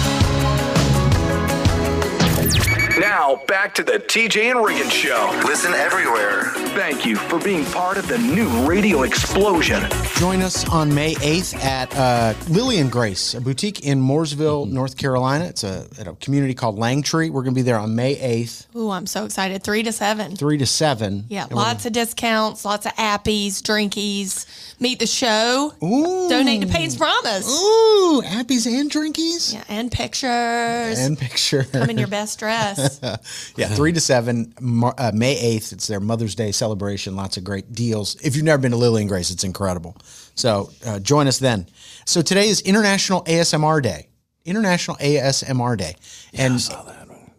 Speaker 3: Now, back to the TJ and Riggins Show. Listen everywhere. Thank you for being part of the new radio explosion.
Speaker 4: Join us on May 8th at Lily and Grace, a boutique in Mooresville, North Carolina. It's at a community called Langtree. We're going to be there on May 8th,
Speaker 2: Ooh, I'm so excited. 3 to 7.
Speaker 4: 3 to 7.
Speaker 2: Yeah, lots of discounts, lots of appies, drinkies. Meet the show. Donate to Payne's Promise.
Speaker 4: Ooh, appies and drinkies.
Speaker 2: Yeah, and pictures.
Speaker 4: And picture.
Speaker 2: Come in your best dress.
Speaker 4: Yeah, 3 to 7, May 8th. It's their Mother's Day celebration. Lots of great deals. If you've never been to Lily and Grace, it's incredible. So join us then. So today is International ASMR Day. International ASMR Day. And I saw that one.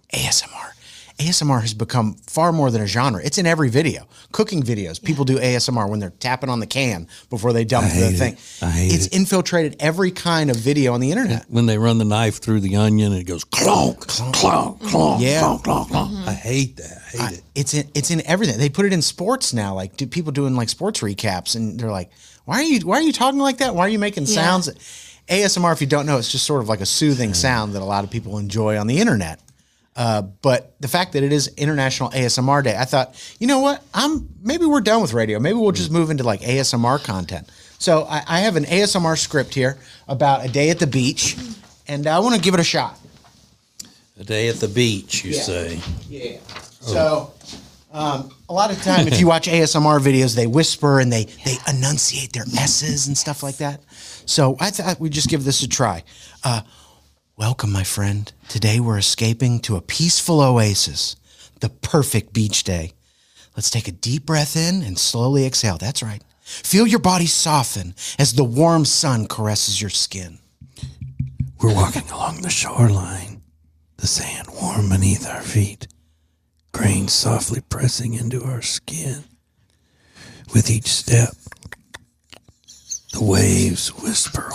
Speaker 4: ASMR has become far more than a genre. It's in every video. Cooking videos, people do ASMR when they're tapping on the can before they dump the thing. It's infiltrated every kind of video on the internet.
Speaker 1: When they run the knife through the onion and it goes clonk, clonk, clonk,
Speaker 4: Yeah.
Speaker 1: clonk, clonk, clonk. I hate that. I hate it.
Speaker 4: It's in everything. They put it in sports now. Like people doing like sports recaps, and they're like, "Why are you talking like that? Why are you making sounds?" ASMR, if you don't know, it's just sort of like a soothing sound that a lot of people enjoy on the internet. But the fact that it is International ASMR Day, I thought, you know what? Maybe we're done with radio. Maybe we'll just move into like ASMR content. So I have an ASMR script here about a day at the beach, and I want to give it a shot.
Speaker 1: A day at the beach, you say.
Speaker 4: Yeah. So a lot of time, if you watch ASMR videos, they whisper and they enunciate their S's and stuff like that. So I thought we'd just give this a try. Welcome, my friend. Today we're escaping to a peaceful oasis, the perfect beach day. Let's take a deep breath in and slowly exhale. That's right. Feel your body soften as the warm sun caresses your skin.
Speaker 1: We're walking along the shoreline, the sand warm beneath our feet, grains softly pressing into our skin. With each step, the waves whisper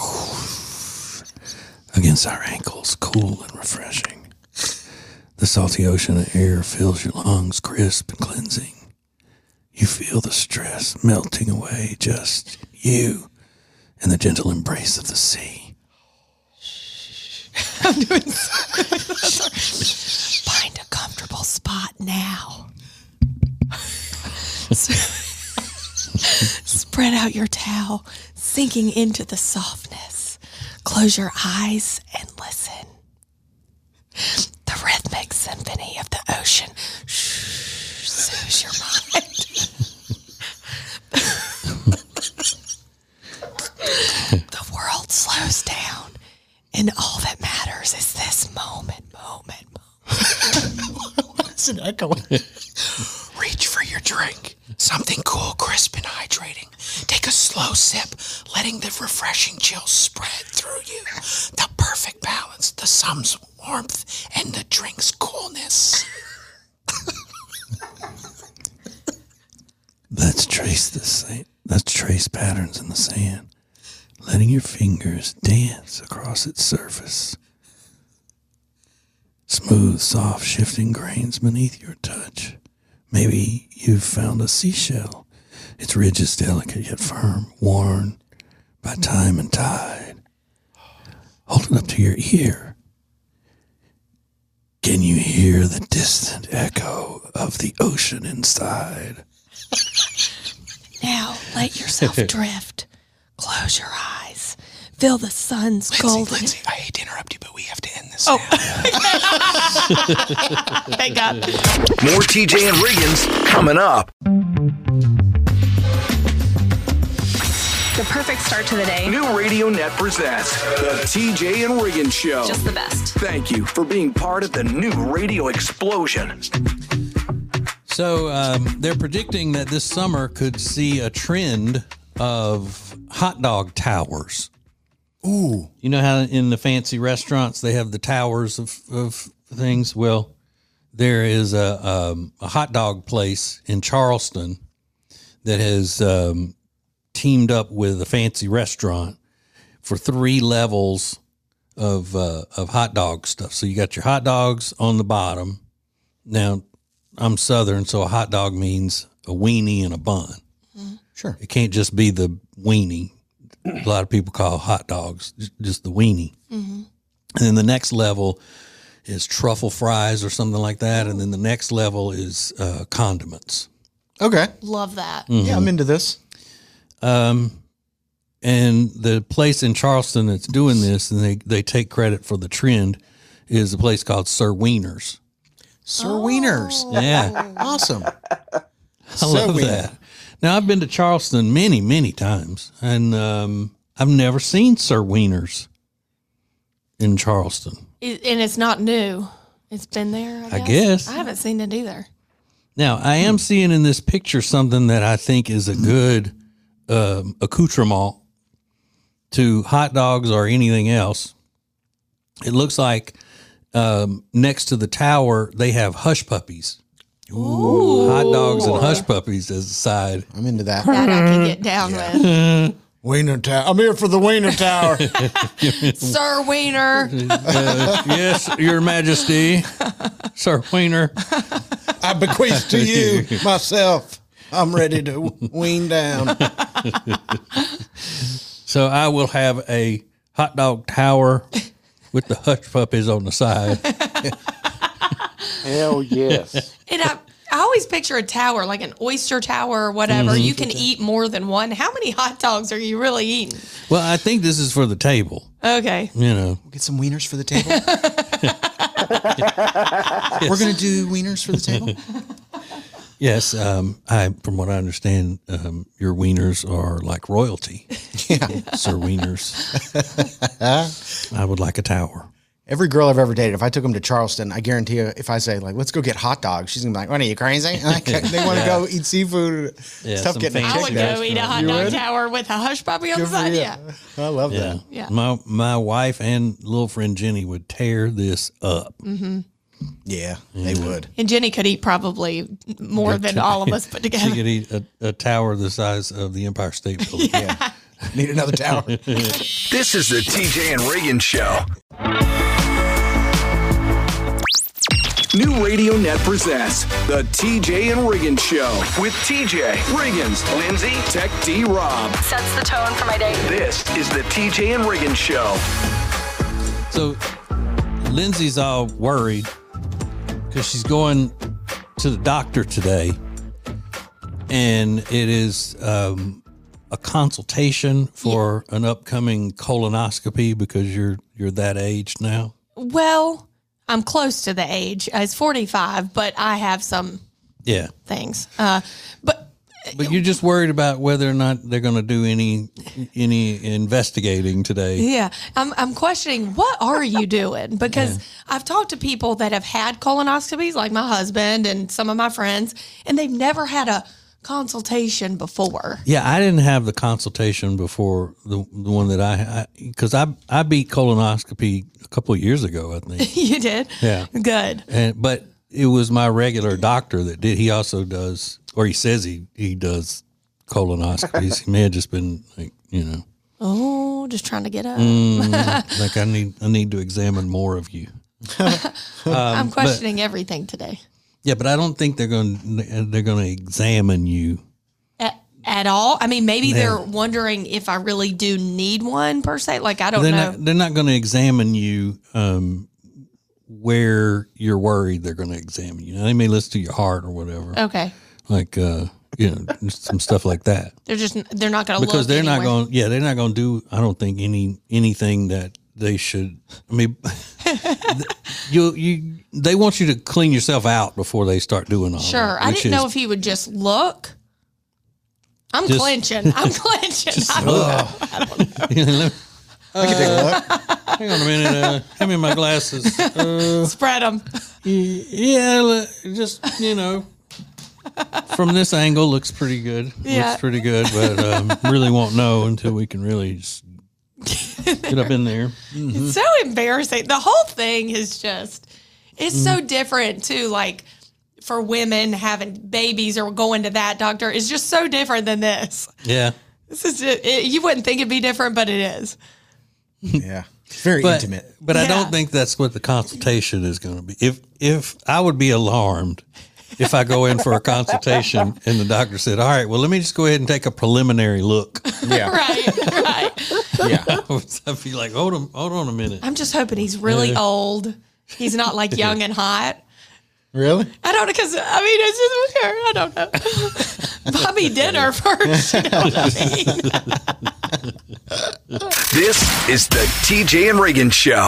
Speaker 1: against our ankles, cool and refreshing. The salty ocean air fills your lungs, crisp and cleansing. You feel the stress melting away, just you and the gentle embrace of the sea.
Speaker 2: I'm doing Find a comfortable spot now. Spread out your towel, sinking into the softness. Close your eyes and listen. The rhythmic symphony of the ocean soothes your mind. The world slows down, and all that matters is this moment.
Speaker 4: What's an echo? Reach for your drink. Something cool, crisp, and hydrating. Take a slow sip, letting the refreshing chill spread through you. The perfect balance, the sun's warmth and the drink's coolness.
Speaker 1: Let's trace the Let's trace patterns in the sand, letting your fingers dance across its surface. Smooth, soft, shifting grains beneath your touch. Maybe you've found a seashell. Its ridge is delicate yet firm, worn by time and tide. Hold it up to your ear. Can you hear the distant echo of the ocean inside?
Speaker 2: Now, let yourself drift. Close your eyes. Feel the sun's golden.
Speaker 4: Lindsay, I hate to interrupt you, but we have to end this.
Speaker 2: Oh. Thank God.
Speaker 3: More TJ and Riggins coming up.
Speaker 10: The perfect start to the day.
Speaker 3: New Radio Net presents the TJ and Riggins Show.
Speaker 10: Just the best.
Speaker 3: Thank you for being part of the new radio explosion.
Speaker 1: So they're predicting that this summer could see a trend of hot dog towers.
Speaker 4: Ooh.
Speaker 1: You know how in the fancy restaurants they have the towers of things? Well, there is a hot dog place in Charleston that has teamed up with a fancy restaurant for 3 levels of hot dog stuff. So you got your hot dogs on the bottom. Now, I'm Southern, so a hot dog means a weenie and a bun.
Speaker 4: Sure.
Speaker 1: It can't just be the weenie. A lot of people call hot dogs just the weenie. Mm-hmm. And then the next level is truffle fries or something like that. And then the next level is condiments.
Speaker 4: Okay.
Speaker 2: Love that.
Speaker 1: Mm-hmm.
Speaker 4: Yeah, I'm into this.
Speaker 1: And the place in Charleston that's doing this, and they take credit for the trend, is a place called Sir Wieners.
Speaker 4: Sir Wieners.
Speaker 1: Yeah.
Speaker 4: Awesome.
Speaker 1: I love that. Now, I've been to Charleston many, many times, and I've never seen Sir Wieners in Charleston.
Speaker 2: And it's not new. It's been there,
Speaker 1: I guess.
Speaker 2: I haven't seen it either.
Speaker 1: Now, I am seeing in this picture something that I think is a good accoutrement to hot dogs or anything else. It looks like next to the tower, they have hush puppies.
Speaker 2: Ooh.
Speaker 1: Hot dogs and hush puppies as a side.
Speaker 4: I'm into that.
Speaker 2: That I can get down with.
Speaker 4: Wiener Tower. I'm here for the Wiener Tower.
Speaker 2: Sir Wiener.
Speaker 1: Yes, Your Majesty. Sir Wiener.
Speaker 4: I bequeath to you myself. I'm ready to wean down.
Speaker 1: So I will have a hot dog tower with the hush puppies on the side.
Speaker 9: Hell yes.
Speaker 2: And I always picture a tower, like an oyster tower or whatever.
Speaker 1: Mm-hmm.
Speaker 2: You can eat more than one. How many hot dogs are you really eating?
Speaker 1: Well, I think this is for the table.
Speaker 2: Okay.
Speaker 1: You know.
Speaker 4: Get some wieners for the table. We're going to do wieners for the table.
Speaker 1: Yes, from what I understand, your wieners are like royalty.
Speaker 4: Yeah.
Speaker 1: Sir Wieners. I would like a tower.
Speaker 4: Every girl I've ever dated, if I took them to Charleston, I guarantee you, if I say, like, let's go get hot dogs, she's going to be like, what are you, crazy? Like, they want to go eat seafood.
Speaker 1: Yeah,
Speaker 4: Tough
Speaker 1: some
Speaker 4: getting a
Speaker 1: fancy
Speaker 2: I would
Speaker 4: chick
Speaker 2: go
Speaker 4: there.
Speaker 2: eat a hot
Speaker 4: You
Speaker 2: dog
Speaker 4: would?
Speaker 2: tower with a hush puppy on the
Speaker 4: Good for
Speaker 2: side.
Speaker 4: you.
Speaker 2: Yeah.
Speaker 4: I love
Speaker 1: Yeah.
Speaker 4: that.
Speaker 2: Yeah.
Speaker 1: My wife and little friend Jenny would tear this up.
Speaker 2: Mm-hmm.
Speaker 4: Yeah, they would.
Speaker 2: And Jenny could eat probably more than all of us put
Speaker 1: She
Speaker 2: together.
Speaker 1: could eat a tower the size of the Empire State Building.
Speaker 4: Yeah. Need another tower.
Speaker 3: This is the TJ and Riggins Show. New Radio Net presents the TJ and Riggins Show with TJ, Riggins, Lindsay, Tech D Rob.
Speaker 10: Sets the tone for my day.
Speaker 3: This is the TJ and Riggins Show.
Speaker 1: So Lindsay's all worried because she's going to the doctor today, and it is a consultation for an upcoming colonoscopy because you're that age now.
Speaker 2: Well, I'm close to the age. It's 45, but I have some things. But
Speaker 1: you're just worried about whether or not they're going to do any investigating today.
Speaker 2: yeah, I'm questioning, what are you doing? Because I've talked to people that have had colonoscopies, like my husband and some of my friends, and they've never had a consultation before.
Speaker 1: Yeah, I didn't have the consultation before the one that because I beat colonoscopy a couple of years ago, I think.
Speaker 2: You did?
Speaker 1: Yeah.
Speaker 2: Good.
Speaker 1: But it was my regular doctor that did. He also does, or he says he does colonoscopies. He may have just been like,
Speaker 2: Oh, just trying to get up.
Speaker 1: like I need to examine more of you.
Speaker 2: I'm questioning everything today.
Speaker 1: Yeah, but I don't think they're going to examine you
Speaker 2: At all? I mean, maybe they're wondering if I really do need one per se. Like, I don't know.
Speaker 1: They're not going to examine you where you're worried they're going to examine you. Now, they may listen to your heart or whatever.
Speaker 2: Okay.
Speaker 1: Like, some stuff like that.
Speaker 2: They're not going to look
Speaker 1: because they're
Speaker 2: anywhere.
Speaker 1: not going. Yeah, they're not going to do. I don't think anything that they should. I mean, they want you to clean yourself out before they start doing all that.
Speaker 2: Sure. I didn't know if he would just look. I'm clenching. I don't know.
Speaker 4: I can take a look.
Speaker 1: Hang on a minute. Hand me my glasses.
Speaker 2: Spread them.
Speaker 1: Yeah, just, from this angle, looks pretty good.
Speaker 2: Yeah.
Speaker 1: Looks pretty good, but really won't know until we can really just get up in there.
Speaker 2: It's so embarrassing. The whole thing is just, it's so different too. Like, for women having babies or going to that doctor is just so different than this.
Speaker 1: Yeah.
Speaker 2: This is you wouldn't think it'd be different, but it is.
Speaker 4: Yeah. It's very intimate.
Speaker 1: But I don't think that's what the consultation is going to be. If I would be alarmed if I go in for a consultation and the doctor said, all right, well, let me just go ahead and take a preliminary look.
Speaker 4: Yeah.
Speaker 2: Right.
Speaker 1: Yeah. I'd be like, hold on a minute.
Speaker 2: I'm just hoping he's really old. He's not like young and hot.
Speaker 4: Really?
Speaker 2: I don't know, because, it's just weird. I don't know. Buy me dinner first. You know what I mean?
Speaker 3: This is the TJ and Reagan Show.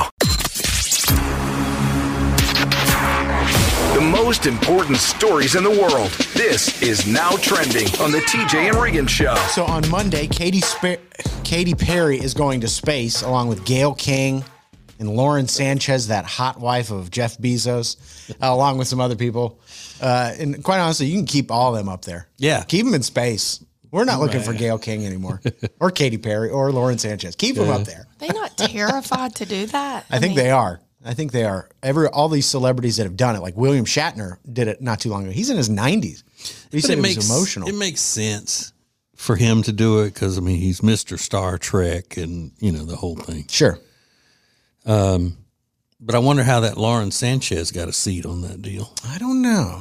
Speaker 3: The most important stories in the world. This is Now Trending on the TJ and Reagan Show.
Speaker 4: So on Monday, Katy Perry is going to space along with Gayle King and Lauren Sanchez, that hot wife of Jeff Bezos, along with some other people. And quite honestly, you can keep all of them up there.
Speaker 1: Yeah.
Speaker 4: Keep them in space. We're not looking for Gayle King anymore, or Katy Perry, or Lauren Sanchez. Keep them up there.
Speaker 2: They not terrified to do that?
Speaker 4: I think they are. I think they are. All these celebrities that have done it, like William Shatner did it not too long ago. He's in his 90s. He said it was emotional.
Speaker 1: It makes sense for him to do it because, he's Mr. Star Trek and, the whole thing.
Speaker 4: Sure.
Speaker 1: But I wonder how that Lauren Sanchez got a seat on that deal.
Speaker 4: I don't know.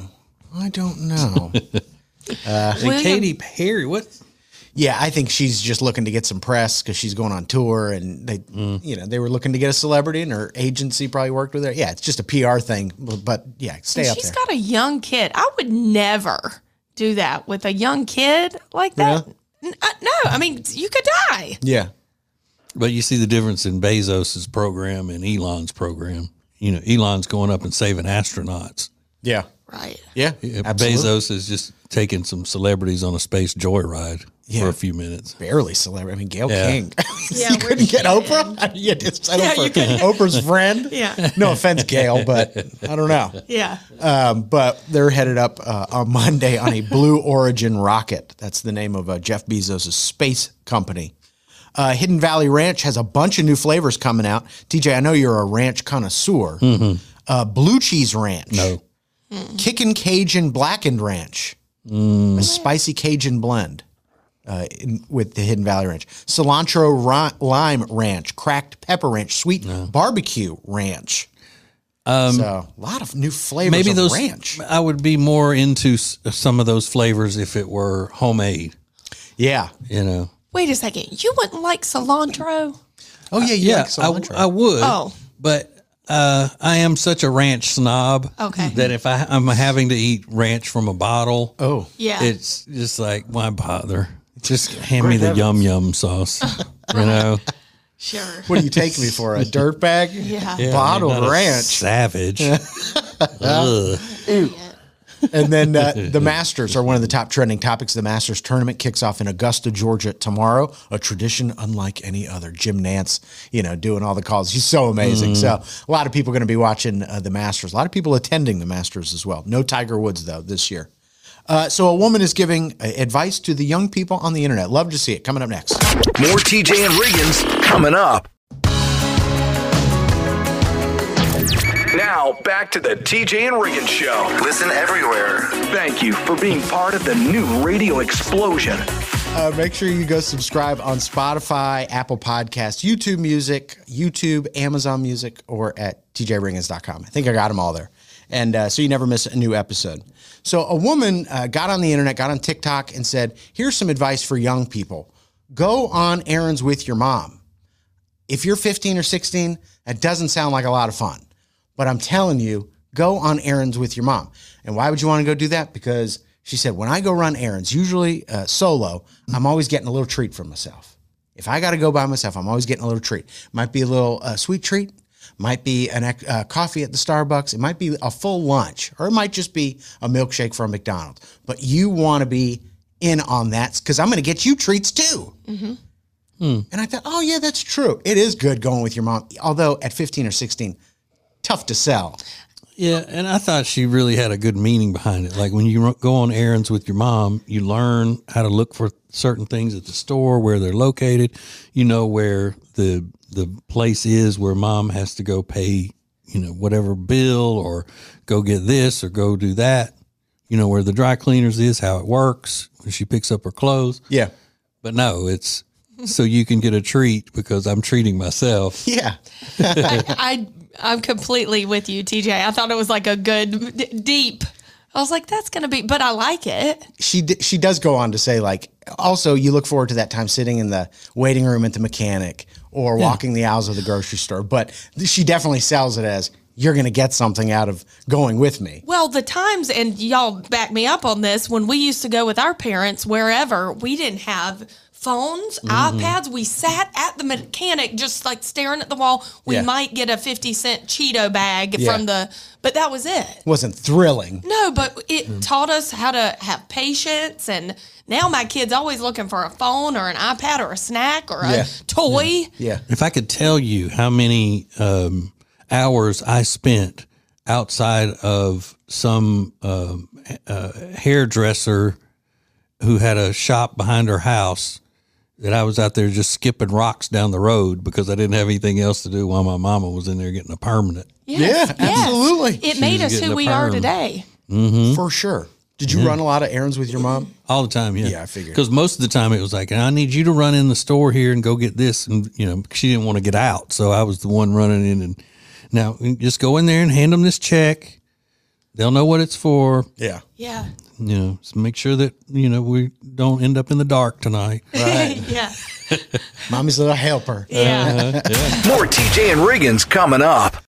Speaker 1: And Katy Perry, what?
Speaker 4: Yeah, I think she's just looking to get some press because she's going on tour, and they were looking to get a celebrity, and her agency probably worked with her. Yeah, it's just a PR thing, but yeah, stay up there.
Speaker 2: She's got a young kid. I would never do that with a young kid like that. Yeah. No, you could die.
Speaker 4: Yeah.
Speaker 1: But you see the difference in Bezos' program and Elon's program. Elon's going up and saving astronauts.
Speaker 4: Yeah.
Speaker 2: Right.
Speaker 4: Yeah.
Speaker 1: Bezos is just taking some celebrities on a space joyride for a few minutes.
Speaker 4: Barely celebrity. Gayle King.
Speaker 2: Yeah,
Speaker 4: you couldn't get Oprah? You just settled for Oprah's friend?
Speaker 2: Yeah.
Speaker 4: No offense, Gayle, but I don't know.
Speaker 2: Yeah.
Speaker 4: But they're headed up on Monday on a Blue Origin rocket. That's the name of Jeff Bezos' space company. Hidden Valley Ranch has a bunch of new flavors coming out. TJ, I know you're a ranch connoisseur. Mm-hmm. Blue Cheese Ranch.
Speaker 1: No.
Speaker 4: Kickin' Cajun Blackened Ranch. A spicy Cajun blend with the Hidden Valley Ranch. Cilantro Lime Ranch. Cracked Pepper Ranch. Sweet Barbecue Ranch. So a lot of new flavors of ranch.
Speaker 1: I would be more into some of those flavors if it were homemade.
Speaker 4: Yeah.
Speaker 2: Wait a second. You wouldn't like cilantro?
Speaker 4: Oh, yeah, you like cilantro.
Speaker 1: I would.
Speaker 2: Oh.
Speaker 1: But I am such a ranch snob that if I'm having to eat ranch from a bottle, it's just like, why bother? Just hand me the yum sauce,
Speaker 2: Sure.
Speaker 4: What do you take me for, a dirt bag?
Speaker 2: Yeah.
Speaker 4: Bottled ranch.
Speaker 1: Savage.
Speaker 4: And then the Masters are one of the top trending topics. The Masters tournament kicks off in Augusta, Georgia tomorrow, a tradition unlike any other. Jim Nance, doing all the calls. He's so amazing. So a lot of people are going to be watching the Masters. A lot of people attending the Masters as well. No Tiger Woods, though, this year. So a woman is giving advice to the young people on the internet. Love to see it. Coming up next.
Speaker 3: More TJ and Riggins coming up. Now, back to the TJ and Riggins Show.
Speaker 11: Listen everywhere.
Speaker 3: Thank you for being part of the new radio explosion.
Speaker 4: Make sure you go subscribe on Spotify, Apple Podcasts, YouTube Music, YouTube, Amazon Music, or at tjriggins.com. I think I got them all there. And so you never miss a new episode. So a woman got on the internet, got on TikTok and said, here's some advice for young people. Go on errands with your mom. If you're 15 or 16, that doesn't sound like a lot of fun. But I'm telling you, go on errands with your mom. And why would you want to go do that? Because she said, when I go run errands, usually solo, I'm always getting a little treat for myself. If I got to go by myself, I'm always getting a little treat. Might be a little sweet treat. Might be a coffee at the Starbucks. It might be a full lunch. Or it might just be a milkshake from McDonald's. But you want to be in on that because I'm going to get you treats too. Mm-hmm. And I thought, oh, yeah, that's true. It is good going with your mom. Although at 15 or 16, tough to sell.
Speaker 1: Yeah, and I thought she really had a good meaning behind it. Like when you go on errands with your mom, you learn how to look for certain things at the store, where they're located. You know where the place is where mom has to go pay, whatever bill or go get this or go do that. You know where the dry cleaners is, how it works when she picks up her clothes.
Speaker 4: Yeah.
Speaker 1: But no, it's so you can get a treat because I'm treating myself.
Speaker 4: Yeah.
Speaker 2: I'm completely with you, TJ. I thought it was like a good deep. I was like, that's going to be, but I like it.
Speaker 4: She does go on to say, like, also you look forward to that time sitting in the waiting room at the mechanic or walking the aisles of the grocery store. But she definitely sells it as you're going to get something out of going with me.
Speaker 2: Well, the times, and y'all back me up on this, when we used to go with our parents wherever, we didn't have phones, iPads. We sat at the mechanic just like staring at the wall. We might get a 50-cent Cheeto bag from but that was it.
Speaker 4: Wasn't thrilling.
Speaker 2: No, but it taught us how to have patience. And now my kid's always looking for a phone or an iPad or a snack or a toy.
Speaker 4: Yeah.
Speaker 1: If I could tell you how many hours I spent outside of some hairdresser who had a shop behind her house, that I was out there just skipping rocks down the road because I didn't have anything else to do while my mama was in there getting a permanent.
Speaker 2: Yes,
Speaker 4: absolutely.
Speaker 2: It made us who we are today.
Speaker 1: Mm-hmm.
Speaker 4: For sure. Did you run a lot of errands with your mom?
Speaker 1: All the time, yeah.
Speaker 4: Yeah, I figured.
Speaker 1: Because most of the time it was like, I need you to run in the store here and go get this. And, she didn't want to get out. So I was the one running in. And now just go in there and hand them this check. They'll know what it's for.
Speaker 4: Yeah.
Speaker 2: Yeah.
Speaker 1: So make sure that, we don't end up in the dark tonight.
Speaker 4: Right.
Speaker 2: Yeah.
Speaker 4: Mommy's little helper.
Speaker 2: Yeah.
Speaker 3: More TJ and Riggins coming up.